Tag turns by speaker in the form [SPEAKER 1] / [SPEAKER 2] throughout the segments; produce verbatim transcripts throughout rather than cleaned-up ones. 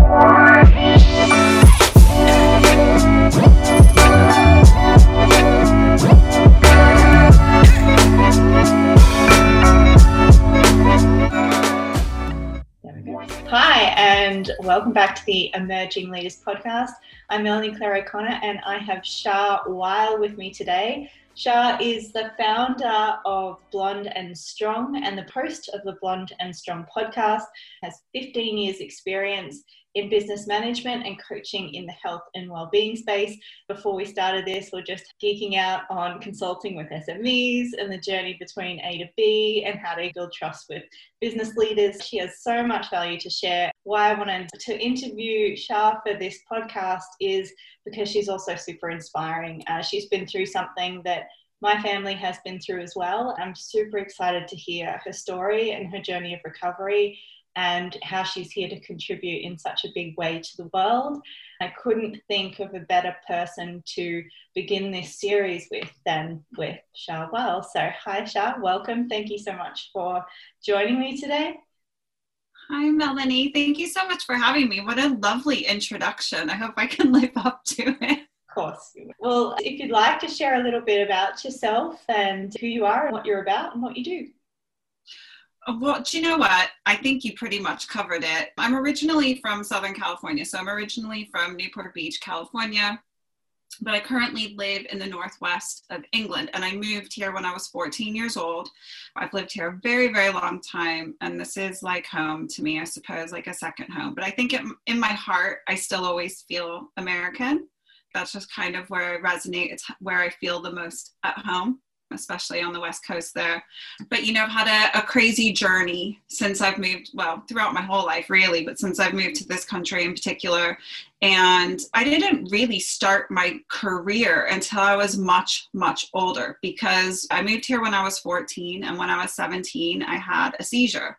[SPEAKER 1] Hi, and welcome back to the Emerging Leaders Podcast. I'm Melanie Claire O'Connor, and I have Shah Weil with me today. Shah is the founder of Blonde and Strong and the host of the Blonde and Strong podcast, has fifteen years experience in business management and coaching in the health and wellbeing space. Before we started this, we're just geeking out on consulting with S M Es and the journey between A to B and how to build trust with business leaders. She has so much value to share. Why I wanted to interview Shah for this podcast is because she's also super inspiring. Uh, she's been through something that my family has been through as well. I'm super excited to hear her story and her journey of recovery and how she's here to contribute in such a big way to the world. I couldn't think of a better person to begin this series with than with Shah Weil. So hi Shah, welcome. Thank you so much for joining me today.
[SPEAKER 2] Hi Melanie, thank you so much for having me. What a lovely introduction. I hope I can live up to it.
[SPEAKER 1] Of course. Well, if you'd like to share a little bit about yourself and who you are and what you're about and what you do.
[SPEAKER 2] Well, do you know what? I think you pretty much covered it. I'm originally from Southern California. So I'm originally from Newport Beach, California, but I currently live in the northwest of England. And I moved here when I was fourteen years old. I've lived here a very, very long time. And this is like home to me, I suppose, like a second home. But I think it, in my heart, I still always feel American. That's just kind of where I resonate. It's where I feel the most at home, especially on the West Coast there. But, you know, I've had a, a crazy journey since I've moved, well, throughout my whole life, really, but since I've moved to this country in particular. And I didn't really start my career until I was much, much older, because I moved here when I was fourteen, and when I was seventeen, I had a seizure.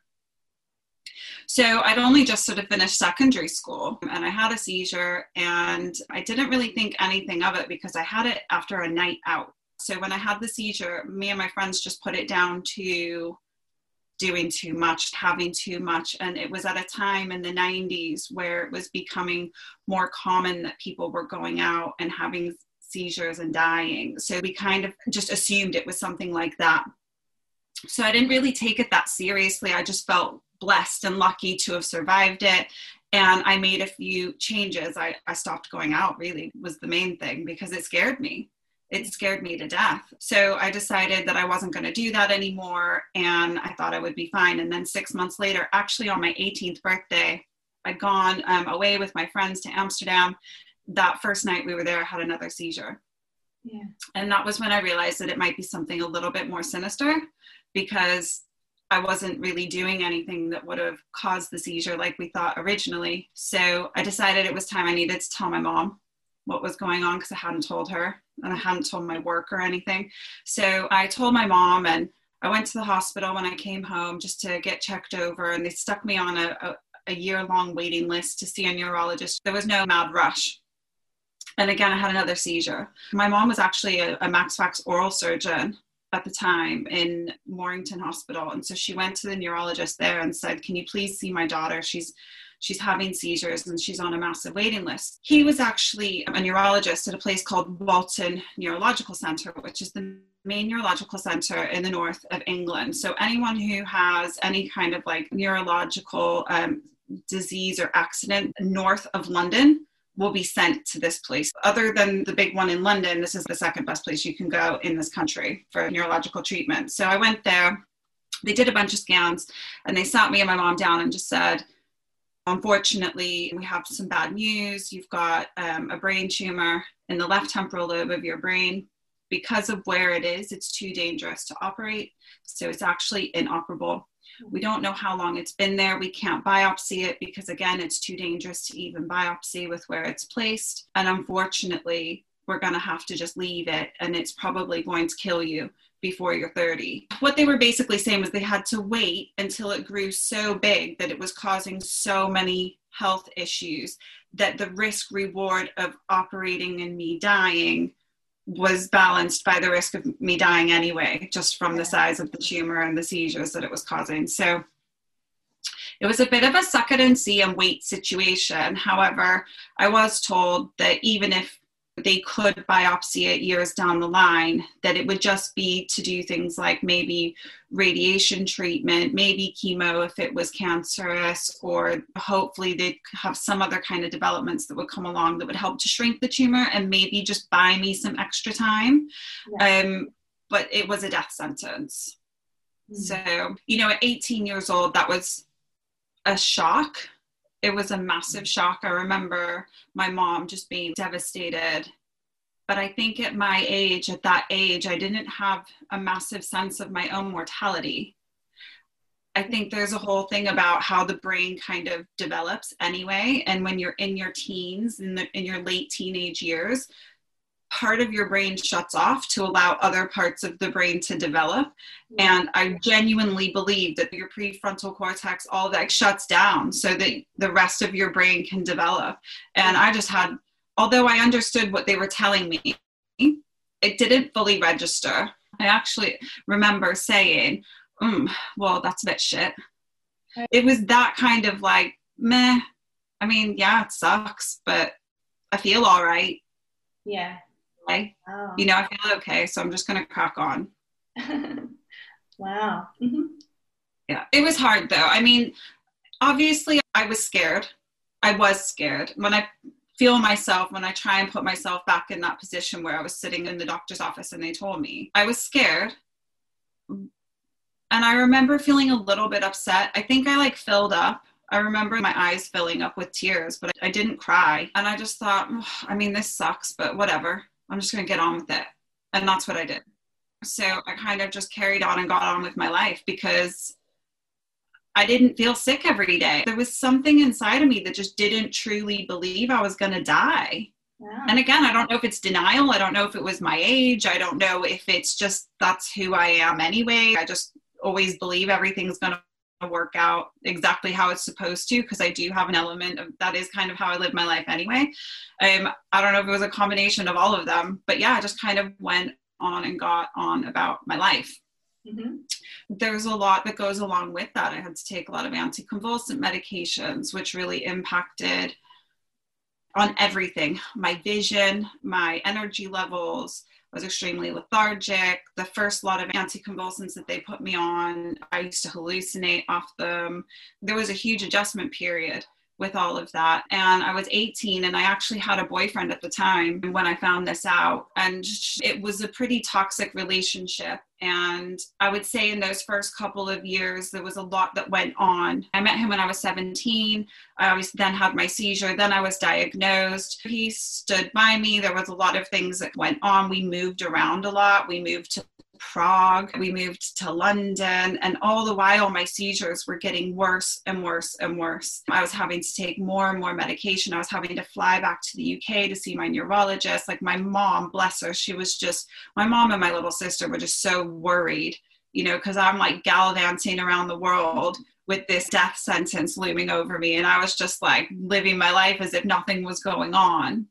[SPEAKER 2] So I'd only just sort of finished secondary school and I had a seizure, and I didn't really think anything of it because I had it after a night out. So when I had the seizure, me and my friends just put it down to doing too much, having too much. And it was at a time in the nineties where it was becoming more common that people were going out and having seizures and dying. So we kind of just assumed it was something like that. So I didn't really take it that seriously. I just felt blessed and lucky to have survived it. And I made a few changes. I, I stopped going out, really was the main thing, because it scared me. It scared me to death. So I decided that I wasn't going to do that anymore, and I thought I would be fine. And then six months later, actually on my eighteenth birthday, I'd gone um, away with my friends to Amsterdam. That first night we were there, I had another seizure.
[SPEAKER 1] Yeah.
[SPEAKER 2] And that was when I realized that it might be something a little bit more sinister, because I wasn't really doing anything that would have caused the seizure like we thought originally. So I decided it was time I needed to tell my mom what was going on, because I hadn't told her and I hadn't told my work or anything. So I told my mom, and I went to the hospital when I came home just to get checked over, and they stuck me on a, a, a year-long waiting list to see a neurologist. There was no mad rush. And again, I had another seizure. My mom was actually a, a Max Fax oral surgeon at the time in Mornington Hospital. And so she went to the neurologist there and said, can you please see my daughter? She's she's having seizures and she's on a massive waiting list. He was actually a neurologist at a place called Walton Neurological Center, which is the main neurological center in the north of England. So anyone who has any kind of like neurological um, disease or accident north of London will be sent to this place. Other than the big one in London, this is the second best place you can go in this country for neurological treatment. So I went there, they did a bunch of scans, and they sat me and my mom down and just said, unfortunately, we have some bad news. You've got um, a brain tumor in the left temporal lobe of your brain. Because of where it is, it's too dangerous to operate. So it's actually inoperable. We don't know how long it's been there. We can't biopsy it because, again, it's too dangerous to even biopsy with where it's placed. And unfortunately, we're going to have to just leave it, and it's probably going to kill you before you're thirty. What they were basically saying was they had to wait until it grew so big that it was causing so many health issues that the risk reward of operating and me dying was balanced by the risk of me dying anyway, just from the size of the tumor and the seizures that it was causing. So It was a bit of a suck it and see and wait situation. However, I was told that even if they could biopsy it years down the line, that it would just be to do things like maybe radiation treatment, maybe chemo if it was cancerous, or hopefully they'd have some other kind of developments that would come along that would help to shrink the tumor and maybe just buy me some extra time. Yeah. Um, but it was a death sentence. Mm-hmm. So, you know, at eighteen years old, that was a shock. It was a massive shock. I remember my mom just being devastated. But I think at my age, at that age, I didn't have a massive sense of my own mortality. I think there's a whole thing about how the brain kind of develops anyway. And when you're in your teens, in, the, in your late teenage years, part of your brain shuts off to allow other parts of the brain to develop. And I genuinely believe that your prefrontal cortex, all that shuts down so that the rest of your brain can develop. And I just had, although I understood what they were telling me, it didn't fully register. I actually remember saying, mm, well, that's a bit shit. It was that kind of like, meh. I mean, yeah, it sucks, but I feel all right.
[SPEAKER 1] Yeah.
[SPEAKER 2] Okay.
[SPEAKER 1] Wow.
[SPEAKER 2] You know, I feel okay, so I'm just going to crack on.
[SPEAKER 1] Wow. Mm-hmm.
[SPEAKER 2] Yeah, it was hard though. I mean, obviously I was scared. I was scared. When I feel myself, when I try and put myself back in that position where I was sitting in the doctor's office and they told me, I was scared. And I remember feeling a little bit upset. I think I like filled up. I remember my eyes filling up with tears, but I didn't cry. And I just thought, oh, I mean, this sucks, but whatever. I'm just going to get on with it. And that's what I did. So I kind of just carried on and got on with my life because I didn't feel sick every day. There was something inside of me that just didn't truly believe I was going to die. Wow. And again, I don't know if it's denial. I don't know if it was my age. I don't know if it's just that's who I am anyway. I just always believe everything's going to work out exactly how it's supposed to, because I do have an element of that is kind of how I live my life anyway. Um, I don't know if it was a combination of all of them, but yeah, I just kind of went on and got on about my life. Mm-hmm. There's a lot that goes along with that. I had to take a lot of anticonvulsant medications, which really impacted on everything. My vision, my energy levels. I was extremely lethargic. The first lot of anticonvulsants that they put me on, I used to hallucinate off them. There was a huge adjustment period with all of that. And I was eighteen and I actually had a boyfriend at the time when I found this out. And it was a pretty toxic relationship. And I would say in those first couple of years, there was a lot that went on. I met him when I was seventeen. I always then had my seizure. Then I was diagnosed. He stood by me. There was a lot of things that went on. We moved around a lot. We moved to Prague. We moved to London. And all the while, my seizures were getting worse and worse and worse. I was having to take more and more medication. I was having to fly back to the U K to see my neurologist. Like my mom, bless her, she was just, my mom and my little sister were just so worried, you know, because I'm like gallivanting around the world with this death sentence looming over me. And I was just like living my life as if nothing was going on.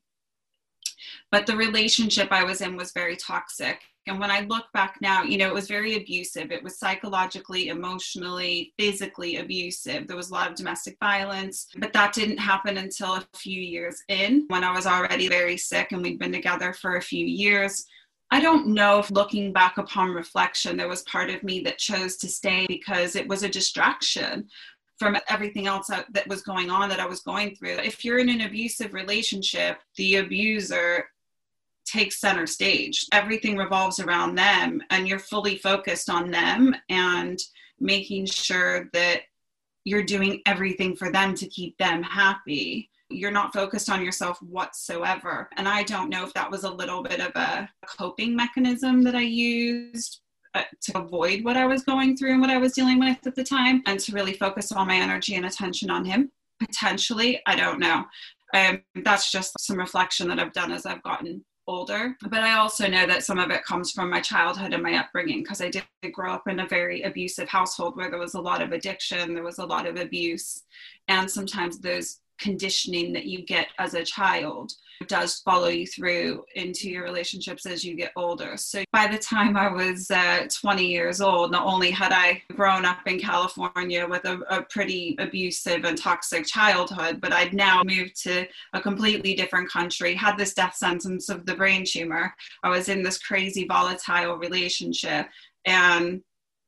[SPEAKER 2] But the relationship I was in was very toxic. And when I look back now, you know, it was very abusive. It was psychologically, emotionally, physically abusive. There was a lot of domestic violence, but that didn't happen until a few years in, when I was already very sick and we'd been together for a few years. I don't know if looking back upon reflection, there was part of me that chose to stay because it was a distraction from everything else that was going on that I was going through. If you're in an abusive relationship, the abuser takes center stage. Everything revolves around them and you're fully focused on them and making sure that you're doing everything for them to keep them happy. You're not focused on yourself whatsoever. And I don't know if that was a little bit of a coping mechanism that I used uh, to avoid what I was going through and what I was dealing with at the time, and to really focus all my energy and attention on him. Potentially, I don't know. Um, that's just some reflection that I've done as I've gotten older. But I also know that some of it comes from my childhood and my upbringing, because I did grow up in a very abusive household where there was a lot of addiction, there was a lot of abuse, and sometimes those conditioning that you get as a child does follow you through into your relationships as you get older. So by the time I was uh, twenty years old, not only had I grown up in California with a, a pretty abusive and toxic childhood, but I'd now moved to a completely different country, had this death sentence of the brain tumor. I was in this crazy volatile relationship, and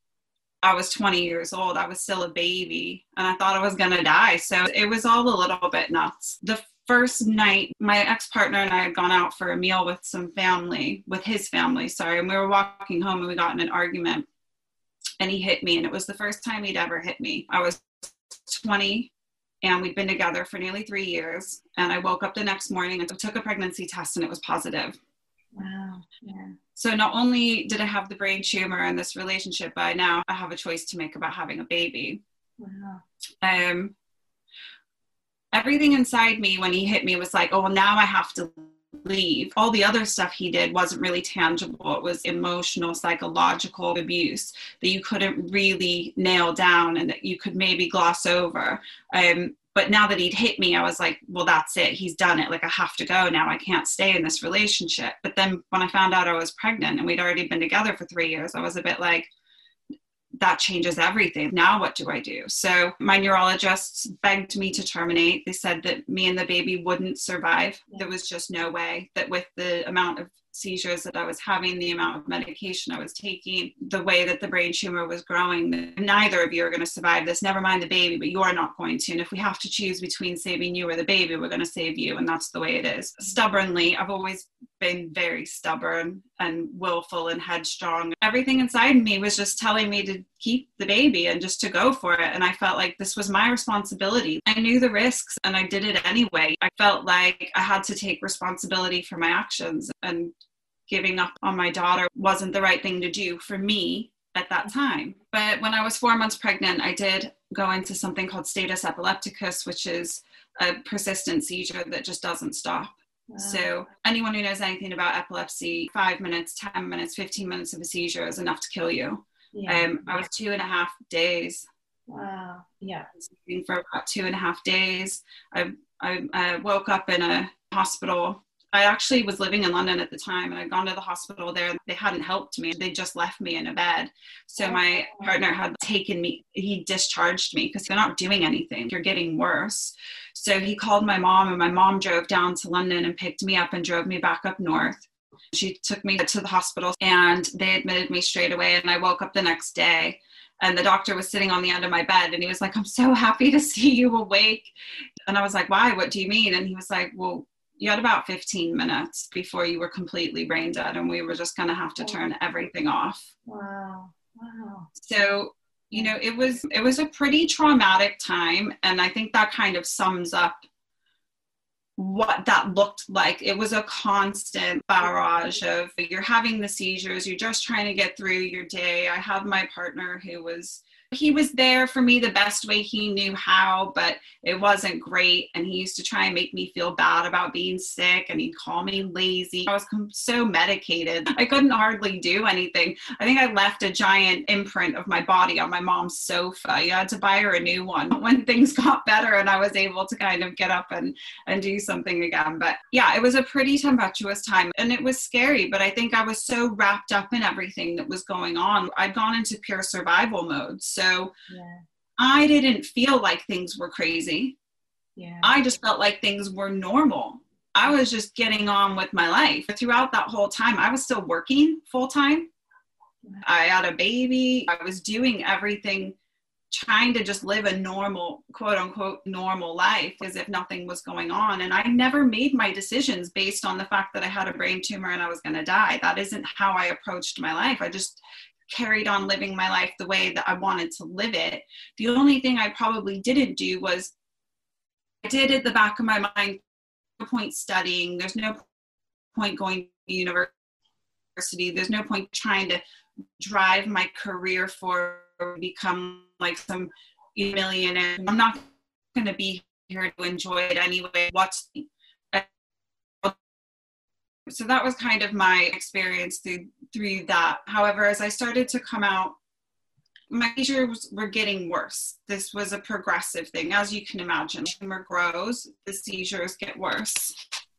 [SPEAKER 2] I was twenty years old. I was still a baby, and I thought I was going to die. So it was all a little bit nuts. The first night, my ex-partner and I had gone out for a meal with some family, with his family, sorry, and we were walking home and we got in an argument, and he hit me, and it was the first time he'd ever hit me. I was twenty, and we'd been together for nearly three years, and I woke up the next morning and took a pregnancy test, and it was positive.
[SPEAKER 1] Wow. Yeah.
[SPEAKER 2] So not only did I have the brain tumor and this relationship, but now I have a choice to make about having a baby.
[SPEAKER 1] Wow.
[SPEAKER 2] Um, everything inside me when he hit me was like, oh, well, now I have to leave. All the other stuff he did wasn't really tangible. It was emotional, psychological abuse that you couldn't really nail down and that you could maybe gloss over. Um, but now that he'd hit me, I was like, well, that's it. He's done it. Like, I have to go now. I can't stay in this relationship. But then when I found out I was pregnant and we'd already been together for three years, I was a bit like, that changes everything. Now what do I do? So my neurologists begged me to terminate. They said that me and the baby wouldn't survive. There was just no way, that with the amount of seizures that I was having, the amount of medication I was taking, the way that the brain tumor was growing, neither of you are going to survive this. Never mind the baby, but you're not going to. And if we have to choose between saving you or the baby, we're going to save you. And that's the way it is. Stubbornly, I've always been very stubborn and willful and headstrong. Everything inside me was just telling me to keep the baby and just to go for it. And I felt like this was my responsibility. I knew the risks and I did it anyway. I felt like I had to take responsibility for my actions, and giving up on my daughter wasn't the right thing to do for me at that time. But when I was four months pregnant, I did go into something called status epilepticus, which is a persistent seizure that just doesn't stop. Wow. So anyone who knows anything about epilepsy, five minutes, ten minutes, fifteen minutes of a seizure is enough to kill you. Yeah. Um, I was two and a half days.
[SPEAKER 1] Wow. Yeah.
[SPEAKER 2] For about two and a half days. I, I, I woke up in a hospital. I actually was living in London at the time, and I'd gone to the hospital there. They hadn't helped me. They just left me in a bed. So my partner had taken me, he discharged me because they're not doing anything. You're getting worse. So he called my mom, and my mom drove down to London and picked me up and drove me back up north. She took me to the hospital, and they admitted me straight away. And I woke up the next day, and the doctor was sitting on the end of my bed, and he was like, I'm so happy to see you awake. And I was like, why? What do you mean? And he was like, well, you had about fifteen minutes before you were completely brain dead, and we were just going to have to turn everything off.
[SPEAKER 1] Wow. Wow.
[SPEAKER 2] So, you know, it was, it was a pretty traumatic time. And I think that kind of sums up what that looked like. It was a constant barrage of, you're having the seizures, you're just trying to get through your day. I had my partner who was, he was there for me the best way he knew how, but it wasn't great. And he used to try and make me feel bad about being sick, and he'd call me lazy. I was so medicated. I couldn't hardly do anything. I think I left a giant imprint of my body on my mom's sofa. You had to buy her a new one when things got better and I was able to kind of get up and, and do something again. But yeah, it was a pretty tempestuous time, and it was scary, but I think I was so wrapped up in everything that was going on. I'd gone into pure survival mode. So So yeah. I didn't feel like things were crazy. Yeah. I just felt like things were normal. I was just getting on with my life. Throughout that whole time, I was still working full time. Yeah. I had a baby. I was doing everything, trying to just live a normal, quote unquote, normal life as if nothing was going on. And I never made my decisions based on the fact that I had a brain tumor and I was going to die. That isn't how I approached my life. I just carried on living my life the way that I wanted to live it. The only thing I probably didn't do was, I did at the back of my mind, no point studying, there's no point going to university, there's no point trying to drive my career forward, become like some millionaire. I'm not going to be here to enjoy it anyway. What's the So that was kind of my experience through through that. However, as I started to come out My seizures were getting worse. This was a progressive thing. As you can imagine, the tumor grows, the seizures get worse.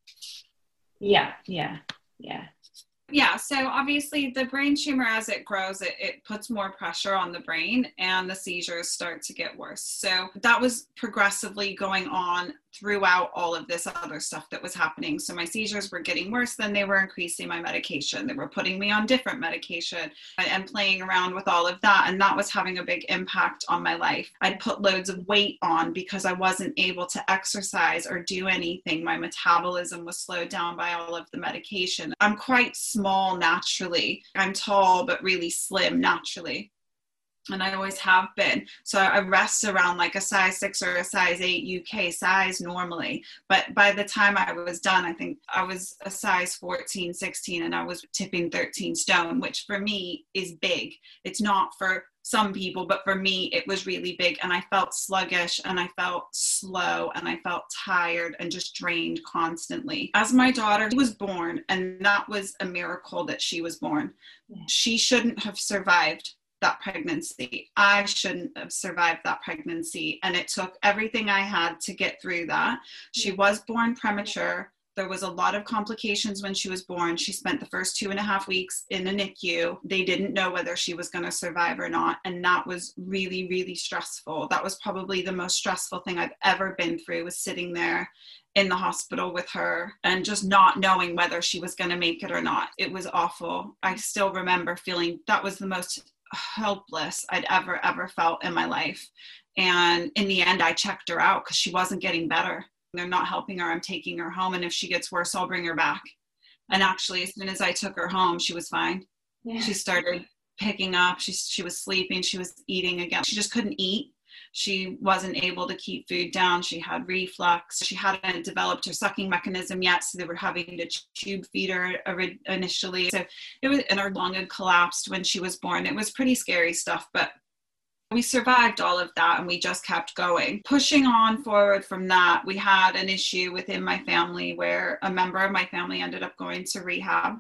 [SPEAKER 1] Yeah, yeah, yeah.
[SPEAKER 2] Yeah, so obviously the brain tumor, as it grows, it, it puts more pressure on the brain and the seizures start to get worse. So that was progressively going on throughout all of this other stuff that was happening. So my seizures were getting worse, then they were increasing my medication. They were putting me on different medication and playing around with all of that. And that was having a big impact on my life. I'd put loads of weight on because I wasn't able to exercise or do anything. My metabolism was slowed down by all of the medication. I'm quite small naturally. I'm tall, but really slim naturally. And I always have been. So I rest around like a size six or a size eight U K size normally. But by the time I was done, I think I was a size fourteen, sixteen, and I was tipping thirteen stone, which for me is big. It's not for some people, but for me, it was really big. And I felt sluggish and I felt slow and I felt tired and just drained constantly. As my daughter was born, and that was a miracle that she was born. She shouldn't have survived that pregnancy. I shouldn't have survived that pregnancy. And it took everything I had to get through that. She was born premature. There was a lot of complications when she was born. She spent the first two and a half weeks in the N I C U. They didn't know whether she was going to survive or not. And that was really, really stressful. That was probably the most stressful thing I've ever been through, was sitting there in the hospital with her and just not knowing whether she was going to make it or not. It was awful. I still remember feeling that was the most helpless I'd ever, ever felt in my life. And in the end, I checked her out because she wasn't getting better. They're not helping her. I'm taking her home. And if she gets worse, I'll bring her back. And actually, as soon as I took her home, she was fine. Yeah. She started picking up. She, she was sleeping. She was eating again. She just couldn't eat. She wasn't able to keep food down. She had reflux. She hadn't developed her sucking mechanism yet, so they were having to tube feed her initially. So it was, and her lung had collapsed when she was born. It was pretty scary stuff, but we survived all of that and we just kept going. Pushing on forward from that, we had an issue within my family where a member of my family ended up going to rehab.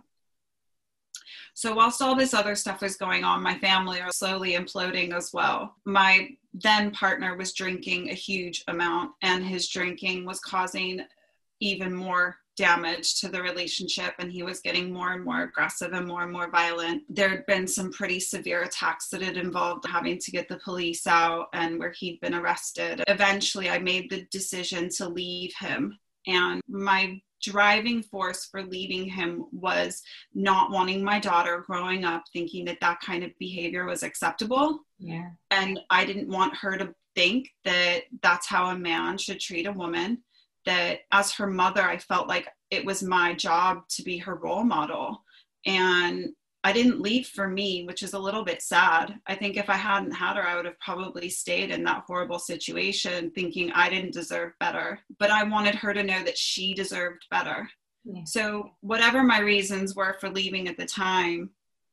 [SPEAKER 2] So whilst all this other stuff was going on, my family are slowly imploding as well. My then partner was drinking a huge amount, and his drinking was causing even more damage to the relationship, and he was getting more and more aggressive and more and more violent. There had been some pretty severe attacks that had involved having to get the police out and where he'd been arrested. Eventually, I made the decision to leave him, and my driving force for leaving him was not wanting my daughter growing up thinking that that kind of behavior was acceptable.
[SPEAKER 1] Yeah.
[SPEAKER 2] And I didn't want her to think that that's how a man should treat a woman. That as her mother, I felt like it was my job to be her role model. And I didn't leave for me, which is a little bit sad. I think if I hadn't had her, I would have probably stayed in that horrible situation thinking I didn't deserve better. But I wanted her to know that she deserved better. Yeah. So whatever my reasons were for leaving at the time,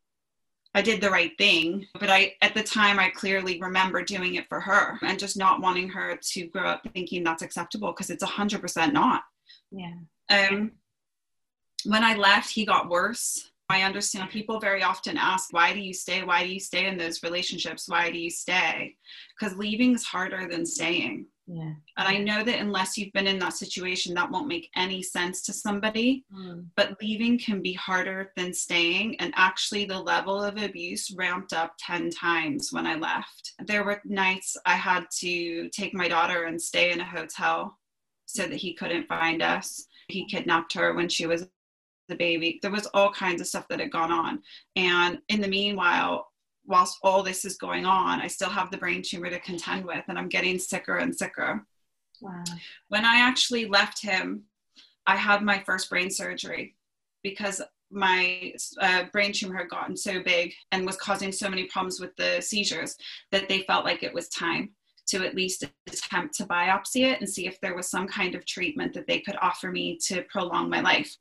[SPEAKER 2] I did the right thing. But I, at the time, I clearly remember doing it for her and just not wanting her to grow up thinking that's acceptable, because it's one hundred percent not.
[SPEAKER 1] Yeah.
[SPEAKER 2] Um. When I left, he got worse. I understand people very often ask, why do you stay? Why do you stay in those relationships? Why do you stay? Because leaving is harder than staying.
[SPEAKER 1] Yeah.
[SPEAKER 2] And I know that unless you've been in that situation, that won't make any sense to somebody.
[SPEAKER 1] Mm.
[SPEAKER 2] But leaving can be harder than staying. And actually, the level of abuse ramped up ten times when I left. There were nights I had to take my daughter and stay in a hotel so that he couldn't find us. He kidnapped her when she was the baby. There was all kinds of stuff that had gone on. And in the meanwhile, whilst all this is going on, I still have the brain tumor to contend with, and I'm getting sicker and sicker.
[SPEAKER 1] Wow.
[SPEAKER 2] When I actually left him, I had my first brain surgery because my uh, brain tumor had gotten so big and was causing so many problems with the seizures that they felt like it was time to at least attempt to biopsy it and see if there was some kind of treatment that they could offer me to prolong my life.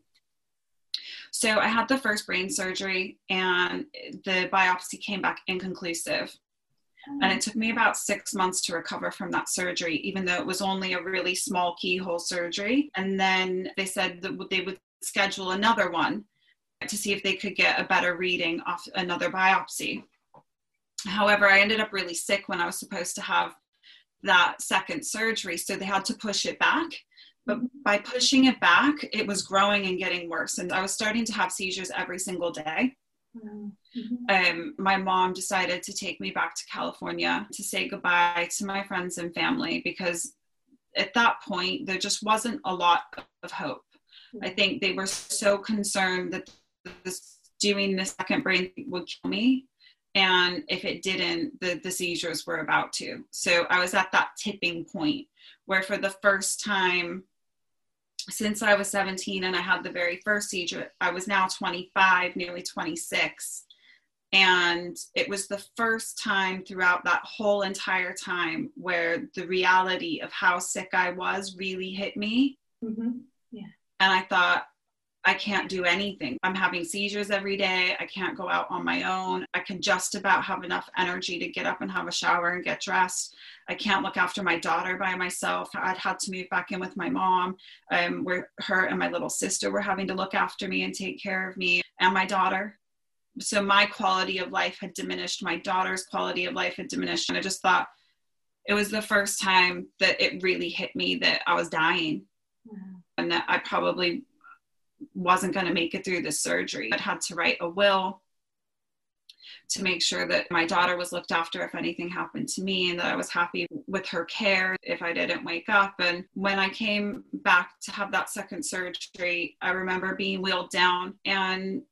[SPEAKER 2] So I had the first brain surgery and the biopsy came back inconclusive. And it took me about six months to recover from that surgery, even though it was only a really small keyhole surgery. And then they said that they would schedule another one to see if they could get a better reading off another biopsy. However, I ended up really sick when I was supposed to have that second surgery. So they had to push it back. But by pushing it back, it was growing and getting worse. And I was starting to have seizures every single day. Mm-hmm. Um, my mom decided to take me back to California to say goodbye to my friends and family, because at that point, there just wasn't a lot of hope. Mm-hmm. I think they were so concerned that this, doing the second brain would kill me. And if it didn't, the, the seizures were about to. So I was at that tipping point where for the first time since I was seventeen and I had the very first seizure, I was now twenty-five, nearly twenty-six. And it was the first time throughout that whole entire time where the reality of how sick I was really hit me.
[SPEAKER 1] Mm-hmm. Yeah.
[SPEAKER 2] And I thought, I can't do anything. I'm having seizures every day. I can't go out on my own. I can just about have enough energy to get up and have a shower and get dressed. I can't look after my daughter by myself. I'd had to move back in with my mom, um, where her and my little sister were having to look after me and take care of me and my daughter. So my quality of life had diminished. My daughter's quality of life had diminished. And I just thought it was the first time that it really hit me that I was dying. Mm-hmm. And that I probably wasn't going to make it through the surgery. I'd had to write a will to make sure that my daughter was looked after if anything happened to me, and that I was happy with her care if I didn't wake up. And when I came back to have that second surgery, I remember being wheeled down and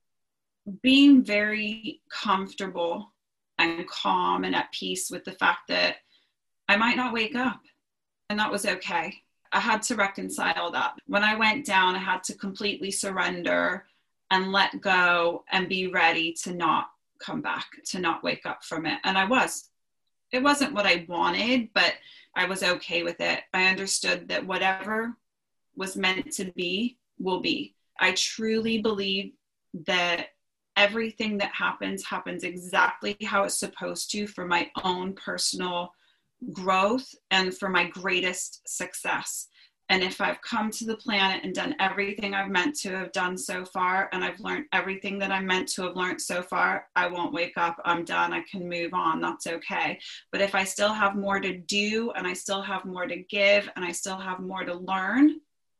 [SPEAKER 2] being very comfortable and calm and at peace with the fact that I might not wake up, and that was okay. I had to reconcile that. When I went down, I had to completely surrender and let go and be ready to not come back, to not wake up from it. And I was. It wasn't what I wanted, but I was okay with it. I understood that whatever was meant to be will be. I truly believe that everything that happens happens exactly how it's supposed to for my own personal growth and for my greatest success. And if I've come to the planet and done everything I've meant to have done so far, and I've learned everything that I'm meant to have learned so far, I won't wake up. I'm done. I can move on. That's okay. But if I still have more to do, and I still have more to give, and I still have more to learn,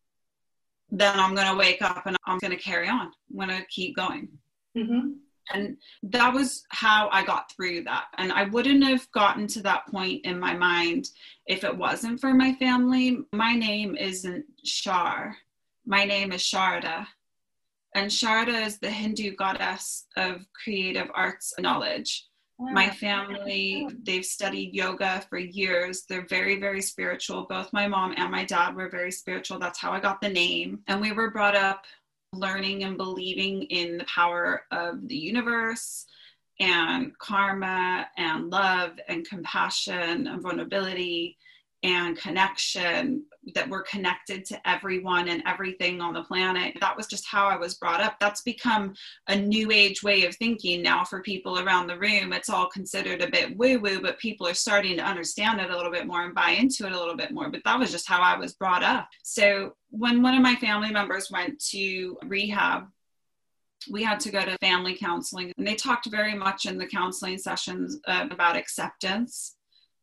[SPEAKER 2] then I'm going to wake up and I'm going to carry on. I'm going to keep going. Mm-hmm. And that was how I got through that. And I wouldn't have gotten to that point in my mind if it wasn't for my family. My name isn't Shar. My name is Sharda. And Sharda is the Hindu goddess of creative arts and knowledge. Wow. My family, they've studied yoga for years. They're very, very spiritual. Both my mom and my dad were very spiritual. That's how I got the name. And we were brought up learning and believing in the power of the universe and karma and love and compassion and vulnerability and connection, that we're connected to everyone and everything on the planet. That was just how I was brought up. That's become a new age way of thinking now for people around the room. It's all considered a bit woo-woo, but people are starting to understand it a little bit more and buy into it a little bit more. But that was just how I was brought up. So when one of my family members went to rehab, we had to go to family counseling, and they talked very much in the counseling sessions uh, about acceptance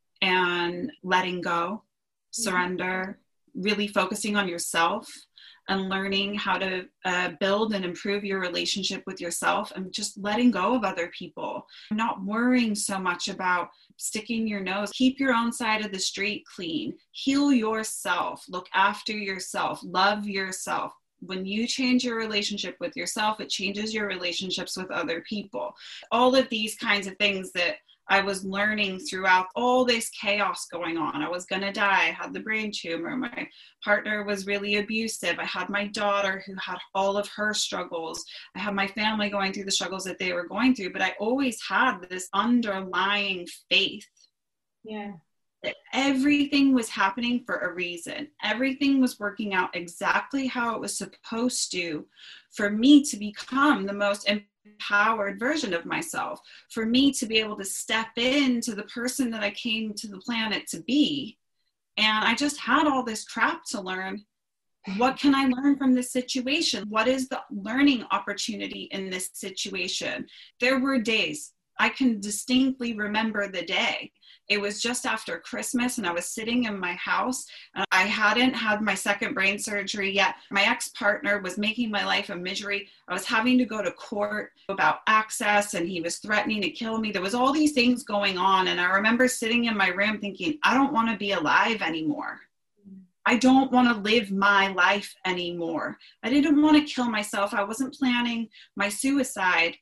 [SPEAKER 2] and letting go, surrender, really focusing on yourself and learning how to uh, build and improve your relationship with yourself, and just letting go of other people, not worrying so much about sticking your nose. Keep your own side of the street clean, heal yourself, look after yourself, love yourself. When you change your relationship with yourself, it changes your relationships with other people. All of these kinds of things that I was learning throughout all this chaos going on. I was going to die. I had the brain tumor. My partner was really abusive. I had my daughter who had all of her struggles. I had my family going through the struggles that they were going through. But I always had this underlying faith.
[SPEAKER 1] Yeah.
[SPEAKER 2] That everything was happening for a reason. Everything was working out exactly how it was supposed to for me to become the most empowered version of myself, for me to be able to step into the person that I came to the planet to be. And I just had all this crap to learn. What can I learn from this situation? What is the learning opportunity in this situation? There were days I can distinctly remember the day. It was just after Christmas and I was sitting in my house and I hadn't had my second brain surgery yet. My ex-partner was making my life a misery. I was having to go to court about access and he was threatening to kill me. There was all these things going on. And I remember sitting in my room thinking, I don't want to be alive anymore. I don't want to live my life anymore. I didn't want to kill myself. I wasn't planning my suicide,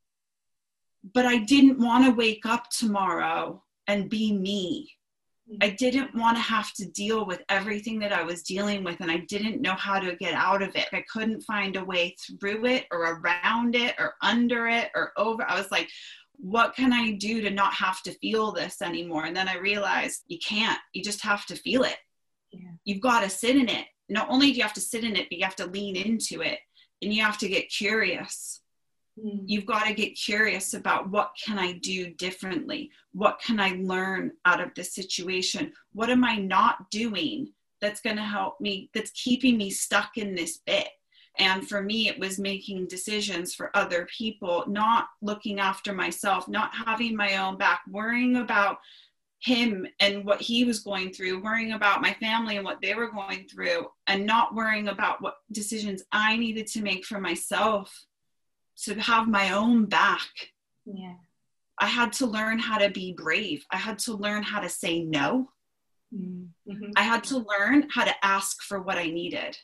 [SPEAKER 2] but I didn't want to wake up tomorrow and be me. I didn't want to have to deal with everything that I was dealing with, and I didn't know how to get out of it. I couldn't find a way through it or around it or under it or over. I was like, what can I do to not have to feel this anymore? And then I realized you can't. You just have to feel it. Yeah. You've got to sit in it. Not only do you have to sit in it, but you have to lean into it, and you have to get curious. You've got to get curious about what can I do differently? What can I learn out of this situation? What am I not doing that's going to help me, that's keeping me stuck in this bit? And for me, it was making decisions for other people, not looking after myself, not having my own back, worrying about him and what he was going through, worrying about my family and what they were going through, and not worrying about what decisions I needed to make for myself to have my own back.
[SPEAKER 1] Yeah.
[SPEAKER 2] I had to learn how to be brave. I had to learn how to say no.
[SPEAKER 1] Mm-hmm.
[SPEAKER 2] I had to learn how to ask for what I needed.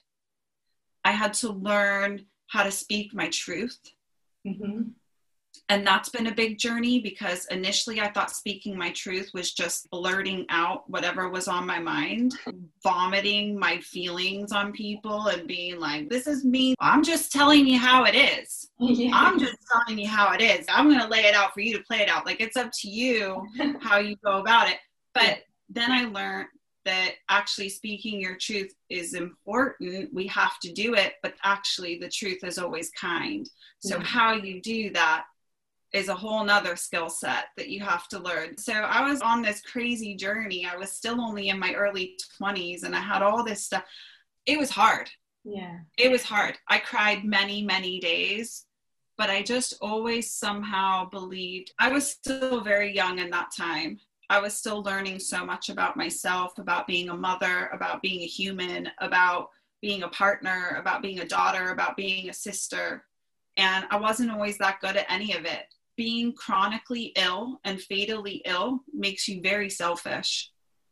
[SPEAKER 2] I had to learn how to speak my truth.
[SPEAKER 1] Mm-hmm.
[SPEAKER 2] And that's been a big journey, because initially I thought speaking my truth was just blurting out whatever was on my mind, vomiting my feelings on people and being like, this is me. I'm just telling you how it is. Yeah. I'm just telling you how it is. I'm going to lay it out for you to play it out. Like, it's up to you how you go about it. But yeah. Then I learned that actually speaking your truth is important. We have to do it, but actually the truth is always kind. So yeah. How you do that is a whole nother skill set that you have to learn. So I was on this crazy journey. I was still only in my early twenties and I had all this stuff. It was hard.
[SPEAKER 1] Yeah.
[SPEAKER 2] It was hard. I cried many, many days, but I just always somehow believed. I was still very young in that time. I was still learning so much about myself, about being a mother, about being a human, about being a partner, about being a daughter, about being a sister. And I wasn't always that good at any of it. Being chronically ill and fatally ill makes you very selfish.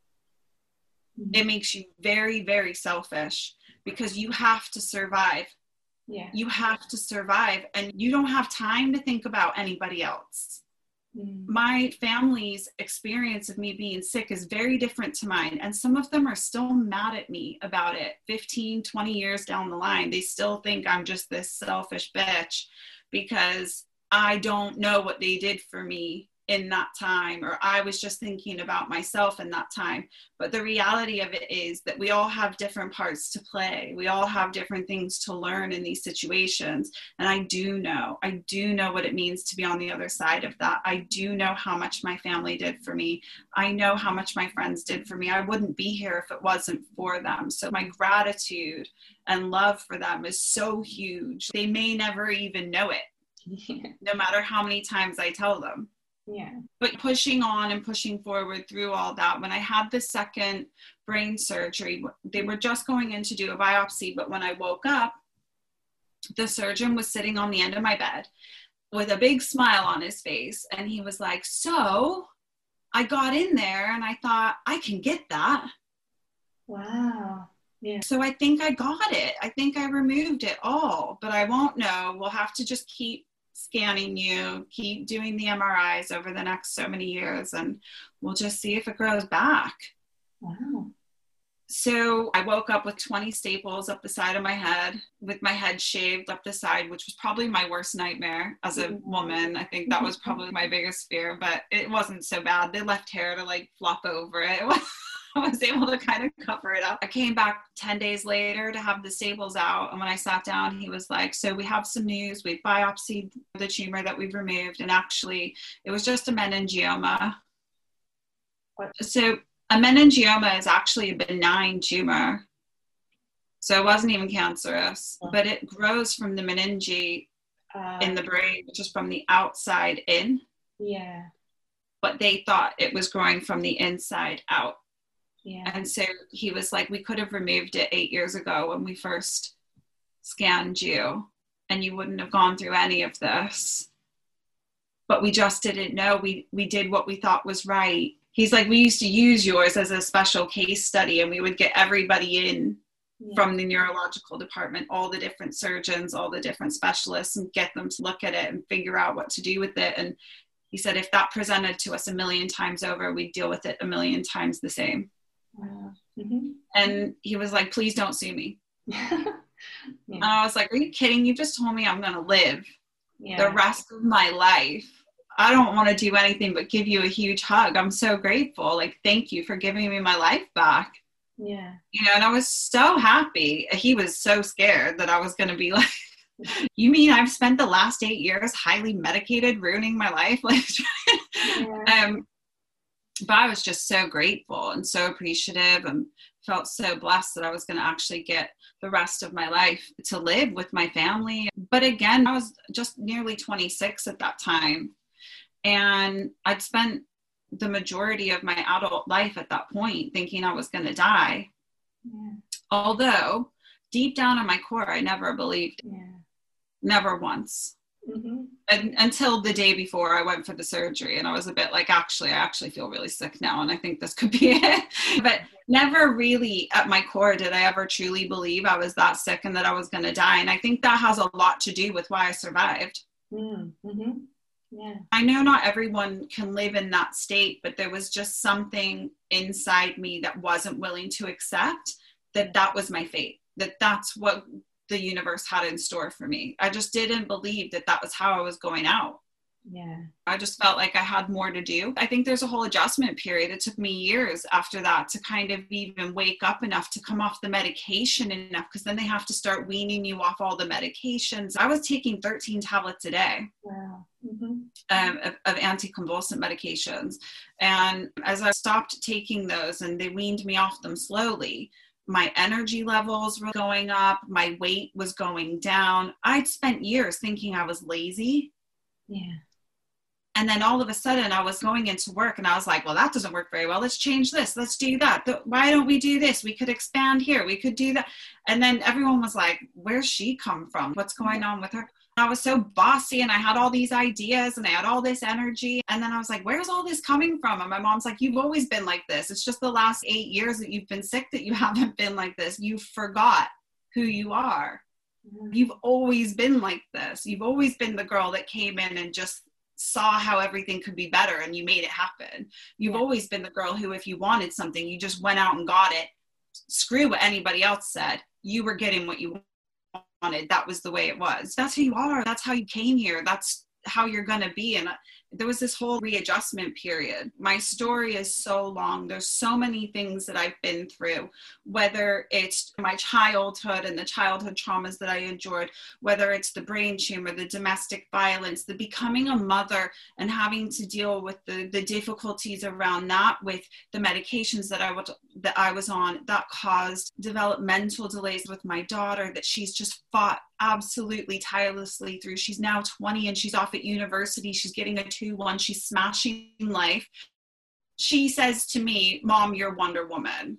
[SPEAKER 2] Mm-hmm. It makes you very, very selfish, because you have to survive.
[SPEAKER 1] Yeah.
[SPEAKER 2] You have to survive, and you don't have time to think about anybody else. Mm-hmm. My family's experience of me being sick is very different to mine. And some of them are still mad at me about it. fifteen, twenty years down the line, they still think I'm just this selfish bitch because I don't know what they did for me in that time, or I was just thinking about myself in that time. But the reality of it is that we all have different parts to play. We all have different things to learn in these situations. And I do know, I do know what it means to be on the other side of that. I do know how much my family did for me. I know how much my friends did for me. I wouldn't be here if it wasn't for them. So my gratitude and love for them is so huge. They may never even know it, yeah. No matter how many times I tell them.
[SPEAKER 1] Yeah.
[SPEAKER 2] But pushing on and pushing forward through all that, when I had the second brain surgery, they were just going in to do a biopsy. But when I woke up, the surgeon was sitting on the end of my bed with a big smile on his face. And he was like, so I got in there and I thought, I can get that.
[SPEAKER 1] Wow. Yeah.
[SPEAKER 2] So I think I got it. I think I removed it all, but I won't know. We'll have to just keep scanning you, keep doing the M R Is over the next so many years, and we'll just see if it grows back.
[SPEAKER 1] Wow.
[SPEAKER 2] So I woke up with twenty staples up the side of my head, with my head shaved up the side, which was probably my worst nightmare as a woman. I think that was probably my biggest fear, but it wasn't so bad. They left hair to like flop over it. It was I was able to kind of cover it up. I came back ten days later to have the staples out. And when I sat down, he was like, so we have some news. We biopsied the tumor that we've removed. And actually, it was just a meningioma.
[SPEAKER 1] What?
[SPEAKER 2] So a meningioma is actually a benign tumor. So it wasn't even cancerous, but it grows from the meninge uh, in the brain, which is from the outside in.
[SPEAKER 1] Yeah.
[SPEAKER 2] But they thought it was growing from the inside out.
[SPEAKER 1] Yeah.
[SPEAKER 2] And so he was like, we could have removed it eight years ago when we first scanned you, and you wouldn't have gone through any of this. But we just didn't know. We we did what we thought was right. He's like, we used to use yours as a special case study, and we would get everybody in yeah. from the neurological department, all the different surgeons, all the different specialists, and get them to look at it and figure out what to do with it. And he said, if that presented to us a million times over, we'd deal with it a million times the same.
[SPEAKER 1] Wow. Mm-hmm.
[SPEAKER 2] And he was like, please don't sue me.
[SPEAKER 1] yeah.
[SPEAKER 2] And I was like, are you kidding? You just told me I'm going to live
[SPEAKER 1] yeah.
[SPEAKER 2] the rest of my life. I don't want to do anything but give you a huge hug. I'm so grateful. Like, thank you for giving me my life back.
[SPEAKER 1] Yeah.
[SPEAKER 2] You know, and I was so happy. He was so scared that I was going to be like, you mean I've spent the last eight years highly medicated, ruining my life? Like, yeah. um, but I was just so grateful and so appreciative, and felt so blessed that I was going to actually get the rest of my life to live with my family. But again, I was just nearly twenty-six at that time. And I'd spent the majority of my adult life at that point thinking I was going to die.
[SPEAKER 1] Yeah.
[SPEAKER 2] Although deep down in my core, I never believed it.
[SPEAKER 1] Yeah.
[SPEAKER 2] Never once.
[SPEAKER 1] Mm-hmm.
[SPEAKER 2] And, until the day before I went for the surgery, and I was a bit like, actually, I actually feel really sick now, and I think this could be it. But never really at my core did I ever truly believe I was that sick and that I was going to die. And I think that has a lot to do with why I survived.
[SPEAKER 1] Mm-hmm. Yeah.
[SPEAKER 2] I know not everyone can live in that state, but there was just something inside me that wasn't willing to accept that that was my fate, that that's what the universe had in store for me. I just didn't believe that that was how I was going out.
[SPEAKER 1] Yeah.
[SPEAKER 2] I just felt like I had more to do. I think there's a whole adjustment period. It took me years after that to kind of even wake up enough to come off the medication enough, because then they have to start weaning you off all the medications. I was taking thirteen tablets a day.
[SPEAKER 1] Wow. Mm-hmm.
[SPEAKER 2] um, of, of anticonvulsant medications. And as I stopped taking those and they weaned me off them slowly, my energy levels were going up, my weight was going down. I'd spent years thinking I was lazy.
[SPEAKER 1] Yeah.
[SPEAKER 2] And then all of a sudden I was going into work and I was like, well, that doesn't work very well. Let's change this. Let's do that. Why don't we do this? We could expand here. We could do that. And then everyone was like, where's she come from? What's going on with her? I was so bossy and I had all these ideas and I had all this energy. And then I was like, where's all this coming from? And my mom's like, you've always been like this. It's just the last eight years that you've been sick that you haven't been like this. You forgot who you are. Mm-hmm. You've always been like this. You've always been the girl that came in and just saw how everything could be better and you made it happen. You've yeah. always been the girl who, if you wanted something, you just went out and got it. Screw what anybody else said. You were getting what you wanted. That was the way it was. That's who you are. That's how you came here. That's how you're going to be. And there was this whole readjustment period. My story is so long. There's so many things that I've been through, whether it's my childhood and the childhood traumas that I endured, whether it's the brain tumor, the domestic violence, the becoming a mother and having to deal with the, the difficulties around that with the medications that I, would, that I was on that caused developmental delays with my daughter that she's just fought absolutely tirelessly through. She's now twenty and she's off at university. She's getting a two one. She's smashing life. She says to me, Mom, you're Wonder Woman.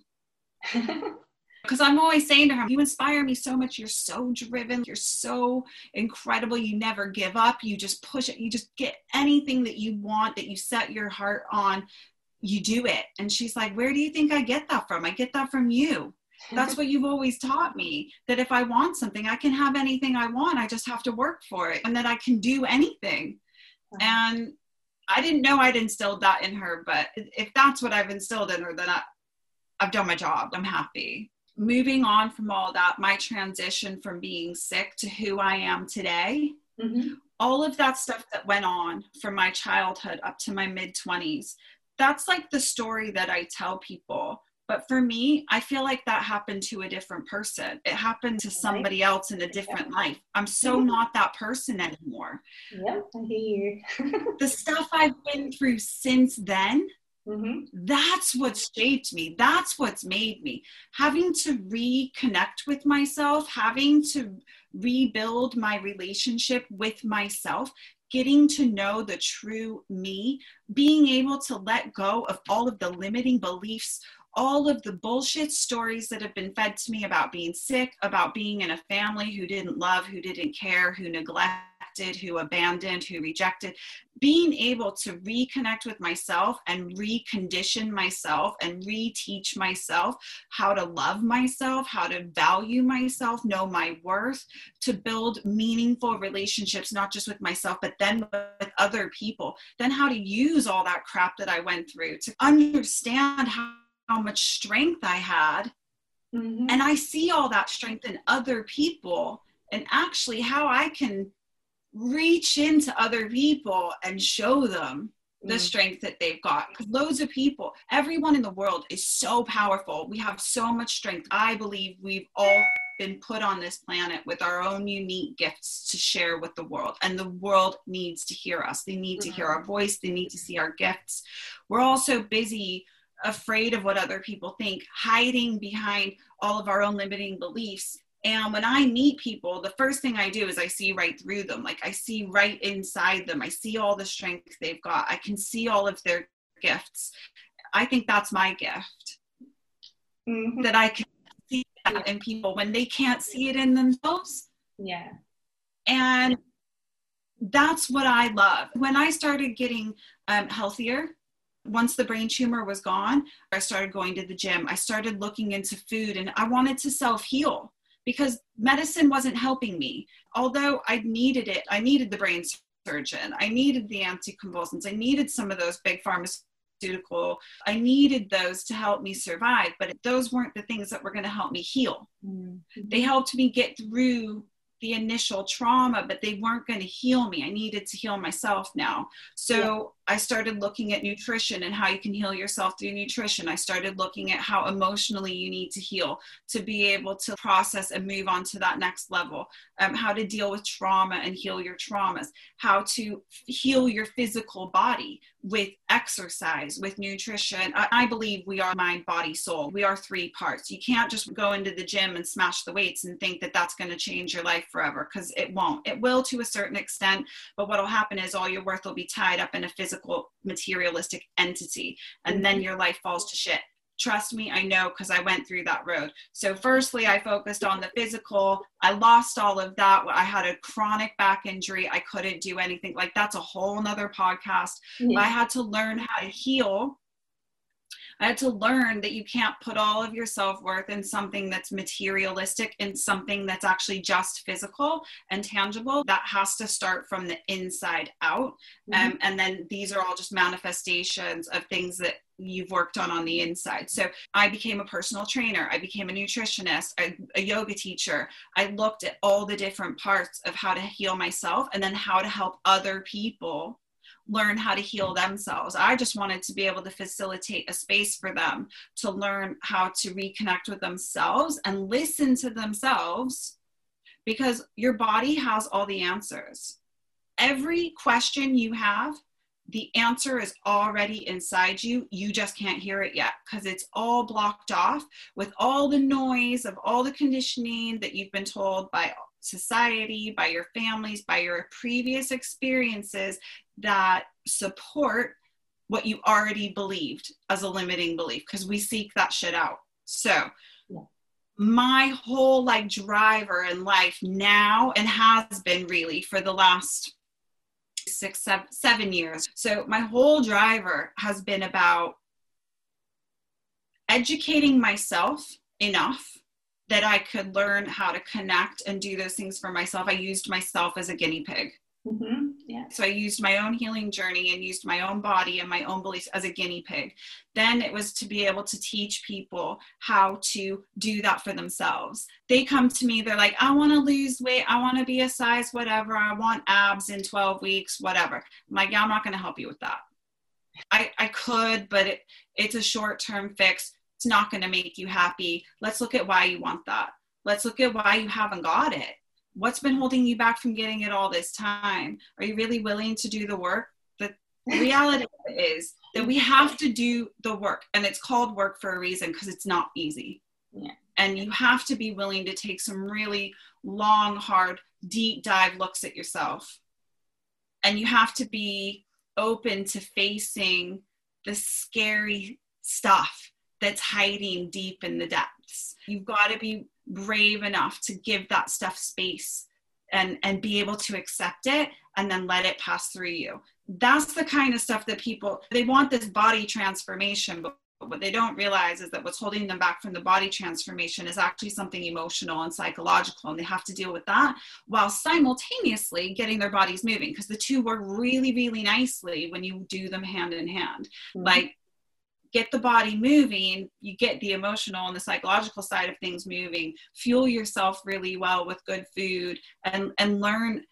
[SPEAKER 2] Because I'm always saying to her, you inspire me so much. You're so driven. You're so incredible. You never give up. You just push it. You just get anything that you want, that you set your heart on. You do it. And she's like, where do you think I get that from? I get that from you. That's what you've always taught me, that if I want something, I can have anything I want. I just have to work for it, and that I can do anything. Uh-huh. And I didn't know I'd instilled that in her, but if that's what I've instilled in her, then I, I've done my job. I'm happy. Moving on from all that, my transition from being sick to who I am today, mm-hmm. all of that stuff that went on from my childhood up to my mid-twenties, that's like the story that I tell people. But for me, I feel like that happened to a different person. It happened to somebody else in a different life. I'm so not that person anymore.
[SPEAKER 1] Yep, I hear you.
[SPEAKER 2] The stuff I've been through since then, mm-hmm. that's what's shaped me. That's what's made me. Having to reconnect with myself, having to rebuild my relationship with myself, getting to know the true me, being able to let go of all of the limiting beliefs, all of the bullshit stories that have been fed to me about being sick, about being in a family who didn't love, who didn't care, who neglected, who abandoned, who rejected. Being able to reconnect with myself and recondition myself and reteach myself how to love myself, how to value myself, know my worth, to build meaningful relationships, not just with myself, but then with other people. Then how to use all that crap that I went through to understand how how much strength I had. Mm-hmm. And I see all that strength in other people, and actually how I can reach into other people and show them the mm-hmm. strength that they've got. Because loads of people, everyone in the world is so powerful. We have so much strength. I believe we've all been put on this planet with our own unique gifts to share with the world. And the world needs to hear us. They need mm-hmm. to hear our voice. They need to see our gifts. We're all so busy afraid of what other people think, hiding behind all of our own limiting beliefs. And when I meet people, the first thing I do is I see right through them. Like I see right inside them. I see all the strength they've got. I can see all of their gifts. I think that's my gift. Mm-hmm. That I can see that in people when they can't see it in themselves.
[SPEAKER 1] Yeah.
[SPEAKER 2] And that's what I love. When I started getting um, healthier, once the brain tumor was gone, I started going to the gym. I started looking into food, and I wanted to self-heal because medicine wasn't helping me. Although I needed it, I needed the brain surgeon. I needed the anticonvulsants. I needed some of those big pharmaceutical. I needed those to help me survive, but those weren't the things that were going to help me heal. Mm-hmm. They helped me get through the initial trauma, but they weren't going to heal me. I needed to heal myself now. So yeah. I started looking at nutrition and how you can heal yourself through nutrition. I started looking at how emotionally you need to heal to be able to process and move on to that next level. Um, how to deal with trauma and heal your traumas. How to heal your physical body with exercise, with nutrition. I, I believe we are mind, body, soul. We are three parts. You can't just go into the gym and smash the weights and think that that's going to change your life forever, because it won't. It will to a certain extent, but what will happen is all your worth will be tied up in a physical materialistic entity, and mm-hmm. then your life falls to shit. Trust me, I know, because I went through that road. So firstly, I focused on the physical. I lost all of that. I had a chronic back injury. I couldn't do anything. Like, that's a whole nother podcast. Mm-hmm. I had to learn how to heal. I had to learn that you can't put all of your self-worth in something that's materialistic, in something that's actually just physical and tangible. That has to start from the inside out. Mm-hmm. Um, and then these are all just manifestations of things that you've worked on on the inside. So I became a personal trainer. I became a nutritionist, a, a yoga teacher. I looked at all the different parts of how to heal myself and then how to help other people learn how to heal themselves. I just wanted to be able to facilitate a space for them to learn how to reconnect with themselves and listen to themselves, because your body has all the answers. Every question you have, the answer is already inside you. You just can't hear it yet because it's all blocked off with all the noise of all the conditioning that you've been told by society, by your families, by your previous experiences that support what you already believed as a limiting belief, because we seek that shit out. So yeah. My whole like driver in life now, and has been really for the last six, seven, seven years. So my whole driver has been about educating myself enough that I could learn how to connect and do those things for myself. I used myself as a guinea pig. Mm-hmm. Yeah. So I used my own healing journey and used my own body and my own beliefs as a guinea pig. Then it was to be able to teach people how to do that for themselves. They come to me, they're like, I want to lose weight. I want to be a size, whatever. I want abs in twelve weeks, whatever. I'm like, yeah, I'm not going to help you with that. I, I could, but it, it's a short-term fix. It's not going to make you happy. Let's look at why you want that. Let's look at why you haven't got it. What's been holding you back from getting it all this time? Are you really willing to do the work? The reality is that we have to do the work, and it's called work for a reason, because it's not easy. Yeah. And you have to be willing to take some really long, hard, deep dive looks at yourself. And you have to be open to facing the scary stuff that's hiding deep in the depths. You've got to be brave enough to give that stuff space and, and be able to accept it and then let it pass through you. That's the kind of stuff that people, they want this body transformation, but what they don't realize is that what's holding them back from the body transformation is actually something emotional and psychological, and they have to deal with that while simultaneously getting their bodies moving, because the two work really, really nicely when you do them hand in hand. Mm-hmm. Like, get the body moving, you get the emotional and the psychological side of things moving, fuel yourself really well with good food, and, and learn,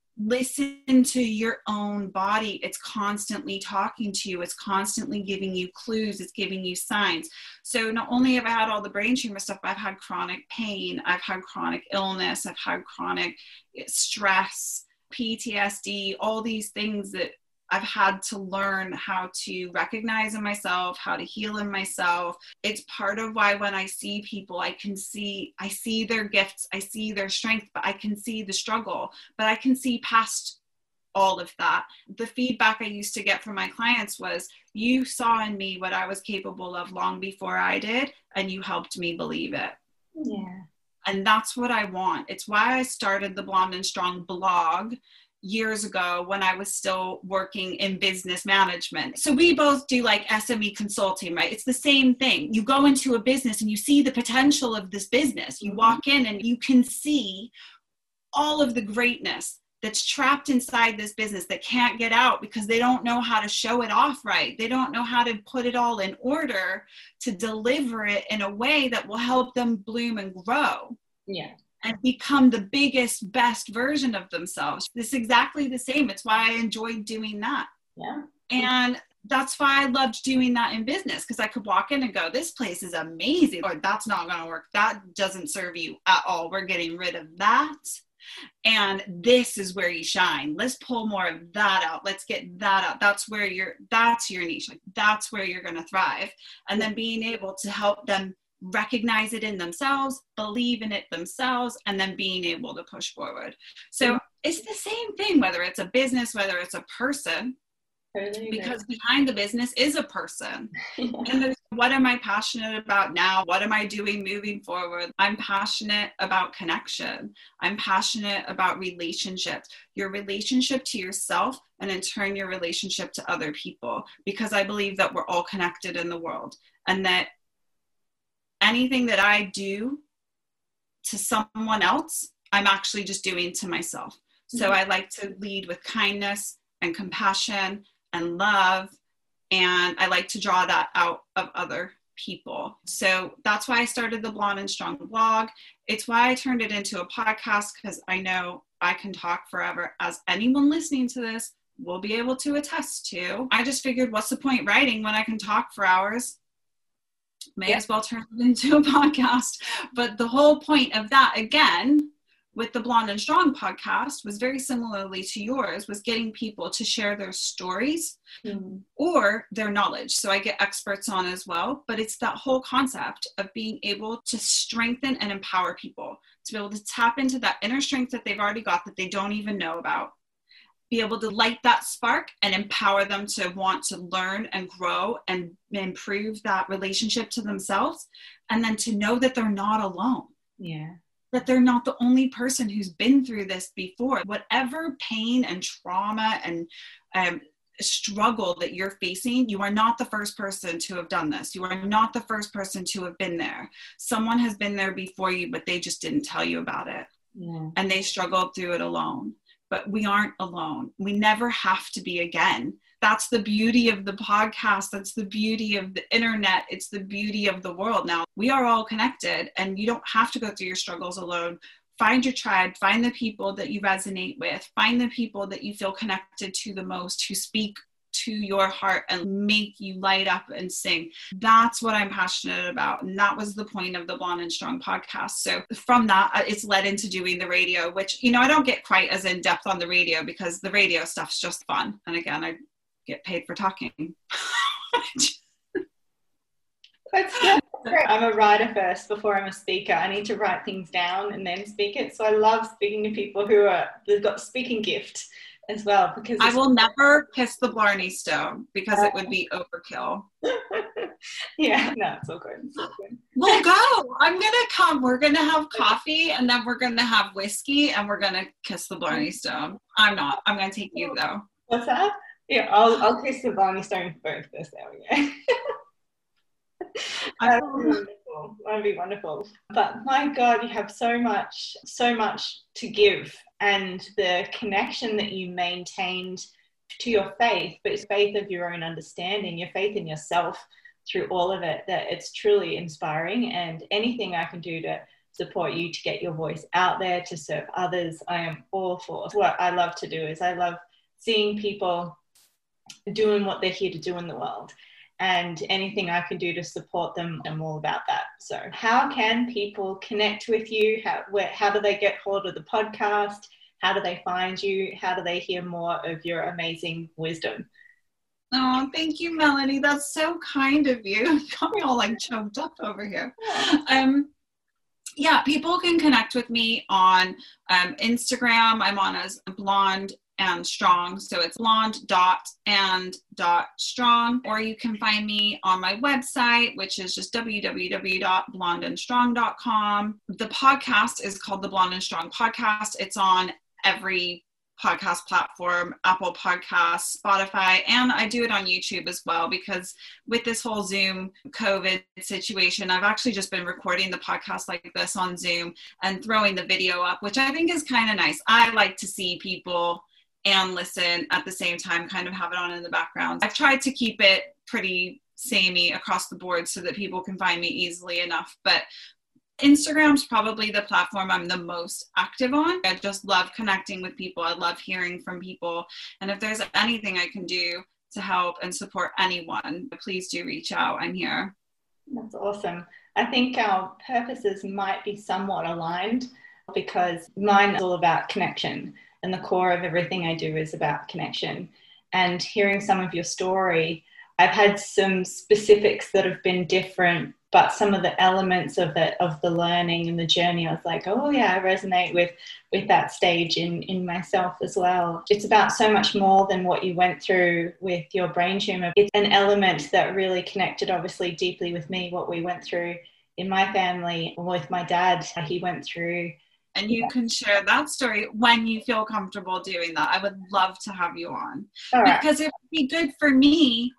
[SPEAKER 2] listen to your own body. It's constantly talking to you. It's constantly giving you clues. It's giving you signs. So not only have I had all the brain tumor stuff, but I've had chronic pain. I've had chronic illness. I've had chronic stress, P T S D, all these things that I've had to learn how to recognize in myself, how to heal in myself. It's part of why when I see people, I can see, I see their gifts, I see their strength, but I can see the struggle, but I can see past all of that. The feedback I used to get from my clients was, you saw in me what I was capable of long before I did, and you helped me believe it.
[SPEAKER 1] Yeah.
[SPEAKER 2] And that's what I want. It's why I started the Blonde and Strong blog years ago when I was still working in business management. So we both do like S M E consulting, right? It's the same thing. You go into a business and you see the potential of this business. You walk in and you can see all of the greatness that's trapped inside this business that can't get out because they don't know how to show it off right. They don't know how to put it all in order to deliver it in a way that will help them bloom and grow.
[SPEAKER 1] Yeah.
[SPEAKER 2] And become the biggest, best version of themselves. It's exactly the same. It's why I enjoyed doing that.
[SPEAKER 1] Yeah.
[SPEAKER 2] And that's why I loved doing that in business, because I could walk in and go, this place is amazing, or that's not going to work. That doesn't serve you at all. We're getting rid of that. And this is where you shine. Let's pull more of that out. Let's get that out. That's where you're, that's your niche. Like, that's where you're going to thrive. And then being able to help them recognize it in themselves, believe in it themselves, and then being able to push forward. So it's the same thing, whether it's a business, whether it's a person, totally, because behind the business is a person. Yeah. And there's, what am I passionate about now? What am I doing moving forward? I'm passionate about connection. I'm passionate about relationships, your relationship to yourself, and in turn, your relationship to other people, because I believe that we're all connected in the world, and that anything that I do to someone else, I'm actually just doing to myself. Mm-hmm. So I like to lead with kindness and compassion and love. And I like to draw that out of other people. So that's why I started the Blonde and Strong blog. It's why I turned it into a podcast, because I know I can talk forever, as anyone listening to this will be able to attest to. I just figured, what's the point writing when I can talk for hours? May yep. as well turn it into a podcast. But the whole point of that, again, with the Blonde and Strong podcast, was very similarly to yours, was getting people to share their stories mm-hmm. or their knowledge. So I get experts on as well, but it's that whole concept of being able to strengthen and empower people, to be able to tap into that inner strength that they've already got that they don't even know about, be able to light that spark and empower them to want to learn and grow and improve that relationship to themselves. And then to know that they're not alone.
[SPEAKER 1] Yeah.
[SPEAKER 2] That they're not the only person who's been through this before. Whatever pain and trauma and um, struggle that you're facing, you are not the first person to have done this. You are not the first person to have been there. Someone has been there before you, but they just didn't tell you about it.
[SPEAKER 1] Yeah.
[SPEAKER 2] And they struggled through it alone. But we aren't alone. We never have to be again. That's the beauty of the podcast. That's the beauty of the internet. It's the beauty of the world. Now, we are all connected, and you don't have to go through your struggles alone. Find your tribe. Find the people that you resonate with. Find the people that you feel connected to the most, who speak to your heart and make you light up and sing. That's what I'm passionate about. And that was the point of the Blonde and Strong podcast. So from that, it's led into doing the radio, which, you know, I don't get quite as in depth on the radio, because the radio stuff's just fun. And again, I get paid for talking.
[SPEAKER 1] That's good. I'm a writer first before I'm a speaker. I need to write things down and then speak it. So I love speaking to people who are, they've got speaking gift. as well, because
[SPEAKER 2] I will never kiss the Blarney Stone because it would be overkill.
[SPEAKER 1] Yeah, no, it's all good. It's all good.
[SPEAKER 2] We'll go. I'm going to come. We're going to have coffee, and then we're going to have whiskey, and we're going to kiss the Blarney Stone. I'm not. I'm going to take you, though.
[SPEAKER 1] What's that? Yeah, I'll, I'll kiss the Blarney Stone for both of us. There we go. That'd be wonderful. That'd be wonderful. But my God, you have so much, so much to give, and the connection that you maintained to your faith, but it's faith of your own understanding, your faith in yourself through all of it, that it's truly inspiring. And anything I can do to support you to get your voice out there, to serve others, I am all for. What I love to do is I love seeing people doing what they're here to do in the world. And anything I can do to support them, I'm all about that. So how can people connect with you? How, where, how do they get hold of the podcast? How do they find you? How do they hear more of your amazing wisdom?
[SPEAKER 2] Oh, thank you, Melanie. That's so kind of you. You got me all like choked up over here. Um, yeah, people can connect with me on um, Instagram. I'm on as Blonde and Strong. So it's blonde dot and dot strong, or you can find me on my website, which is just w w w dot blonde and strong dot com. The podcast is called the Blonde and Strong Podcast. It's on every podcast platform, Apple Podcasts, Spotify, and I do it on YouTube as well, because with this whole Zoom COVID situation, I've actually just been recording the podcast like this on Zoom and throwing the video up, which I think is kind of nice. I like to see people and listen at the same time, kind of have it on in the background. I've tried to keep it pretty samey across the board so that people can find me easily enough, but Instagram's probably the platform I'm the most active on. I just love connecting with people. I love hearing from people. And if there's anything I can do to help and support anyone, please do reach out. I'm here.
[SPEAKER 1] That's awesome. I think our purposes might be somewhat aligned, because mine is all about connection, and the core of everything I do is about connection. And hearing some of your story, I've had some specifics that have been different, but some of the elements of it, of the learning and the journey, I was like, oh yeah, I resonate with, with that stage in, in myself as well. It's about so much more than what you went through with your brain tumor. It's an element that really connected obviously deeply with me, what we went through in my family with my dad. He went through.
[SPEAKER 2] And you can share that story when you feel comfortable doing that. I would love to have you on. All right. Because it would be good for me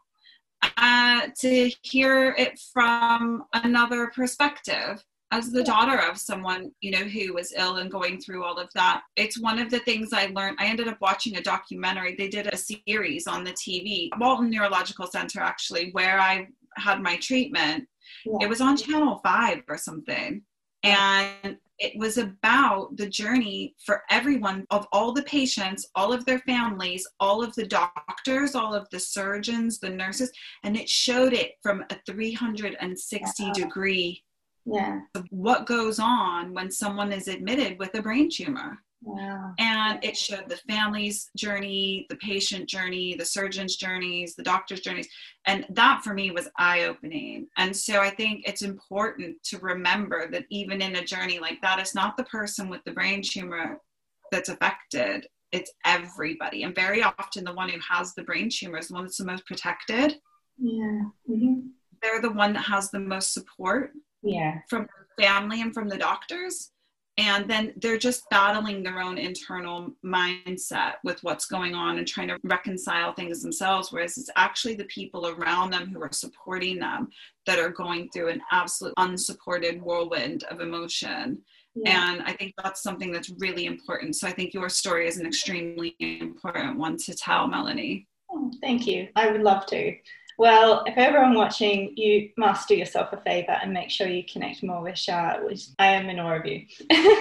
[SPEAKER 2] uh, to hear it from another perspective. As the daughter of someone, you know, who was ill and going through all of that, it's one of the things I learned. I ended up watching a documentary. They did a series on the T V, Walton Neurological Center, actually, where I had my treatment. Yeah. It was on Channel five or something. And it was about the journey for everyone, of all the patients, all of their families, all of the doctors, all of the surgeons, the nurses, and it showed it from a three hundred sixty wow. degree.
[SPEAKER 1] Yeah.
[SPEAKER 2] Of what goes on when someone is admitted with a brain tumor.
[SPEAKER 1] Wow.
[SPEAKER 2] And it showed the family's journey, the patient journey, the surgeon's journeys, the doctor's journeys. And that for me was eye-opening. And so I think it's important to remember that even in a journey like that, it's not the person with the brain tumor that's affected. It's everybody. And very often the one who has the brain tumor is the one that's the most protected.
[SPEAKER 1] Yeah. Mm-hmm.
[SPEAKER 2] They're the one that has the most support.
[SPEAKER 1] Yeah.
[SPEAKER 2] From the family and from the doctors. And then they're just battling their own internal mindset with what's going on and trying to reconcile things themselves. Whereas it's actually the people around them who are supporting them that are going through an absolute unsupported whirlwind of emotion. Yeah. And I think that's something that's really important. So I think your story is an extremely important one to tell, Melanie.
[SPEAKER 1] Oh, thank you. I would love to. Well, if everyone watching, you must do yourself a favour and make sure you connect more with Shah, which I am in awe of you.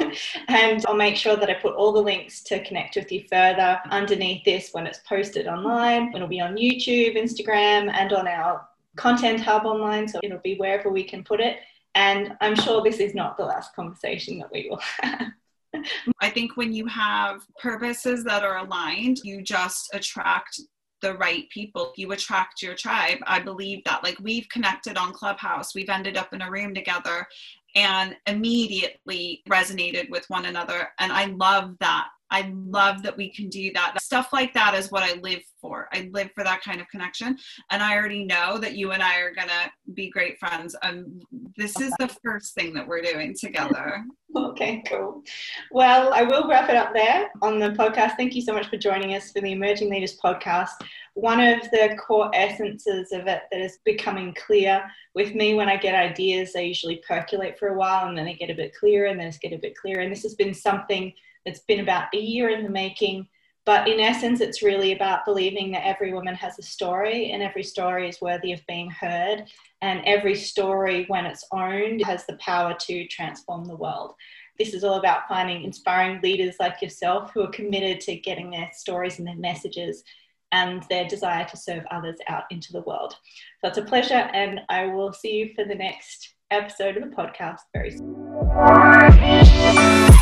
[SPEAKER 1] And I'll make sure that I put all the links to connect with you further underneath this when it's posted online. It'll be on YouTube, Instagram, and on our content hub online. So it'll be wherever we can put it. And I'm sure this is not the last conversation that we will have.
[SPEAKER 2] I think when you have purposes that are aligned, you just attract the right people. You attract your tribe. I believe that. Like, we've connected on Clubhouse. We've ended up in a room together and immediately resonated with one another. And I love that. I love that we can do that. Stuff like that is what I live for. I live for that kind of connection. And I already know that you and I are going to be great friends. Um, this is the first thing that we're doing together.
[SPEAKER 1] Okay, cool. Well, I will wrap it up there on the podcast. Thank you so much for joining us for the Emerging Leaders podcast. One of the core essences of it that is becoming clear with me when I get ideas, they usually percolate for a while and then they get a bit clearer and then it's get a bit clearer. And this has been something it's been about a year in the making, but in essence, it's really about believing that every woman has a story and every story is worthy of being heard. And every story, when it's owned, has the power to transform the world. This is all about finding inspiring leaders like yourself who are committed to getting their stories and their messages and their desire to serve others out into the world. So it's a pleasure, and I will see you for the next episode of the podcast very soon.